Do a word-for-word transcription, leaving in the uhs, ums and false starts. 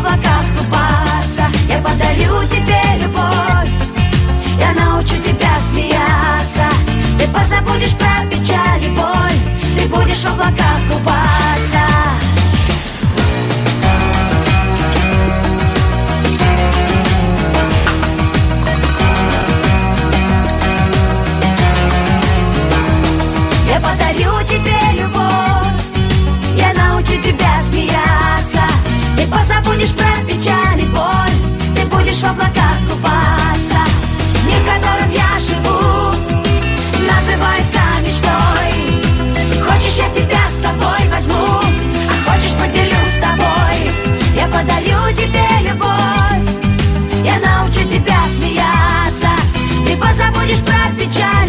облаках купаться. Я подарю тебе любовь, я научу тебя смеяться. Ты позабудешь про печаль и боль, ты будешь в облаках купаться. Я подарю тебе любовь, я научу тебя смеяться. Ты позабудешь про печаль и боль, ты будешь в облаках купаться. Мир, в котором я живу, называется мечтой. Хочешь, я тебя с собой возьму, а хочешь, поделюсь с тобой. Я подарю тебе любовь, я научу тебя смеяться. Ты позабудешь про печаль